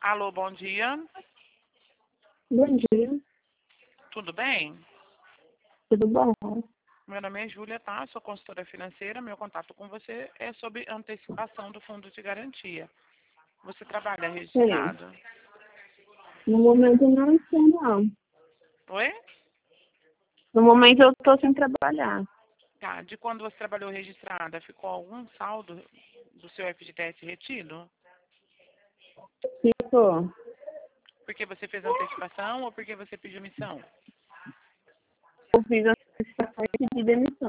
Alô, bom dia. Bom dia, Tudo bem? tudo bom? Meu nome é Júlia, tá? Sou consultora financeira. Meu contato com você é sobre antecipação do fundo de garantia. Você trabalha Sim, registrado? no momento não estou, não. Oi? No momento eu estou sem trabalhar. Tá. De quando você trabalhou registrada, ficou algum saldo do seu FGTS retido? Ficou. Porque você fez antecipação ou porque você pediu missão? Eu fiz a antecipação e pedi demissão.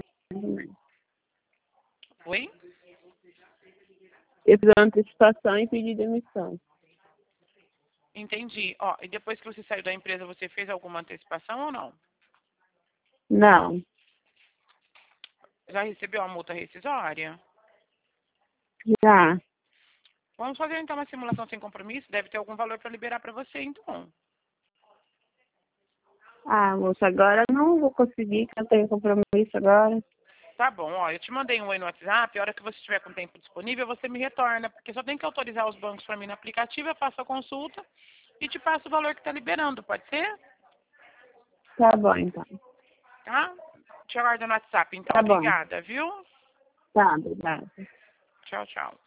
Oi? Eu fiz a antecipação e pedi demissão. Entendi. Ó, e depois que você saiu da empresa, você fez alguma antecipação ou não? Não, Já recebeu a multa rescisória? já. Vamos fazer então uma simulação sem compromisso. Deve ter algum valor para liberar para você, então. Ah, moça, agora não vou conseguir, que eu tenho compromisso agora. Tá bom, ó, eu te mandei um oi no WhatsApp, a hora que você estiver com tempo disponível, você me retorna, porque só tem que autorizar os bancos para mim no aplicativo, eu faço a consulta e te passo o valor que está liberando, pode ser? Tá bom, então. Tá? Te aguardo no WhatsApp, então. Tá bom. Obrigada, viu? Tá, obrigada. Tchau, tchau.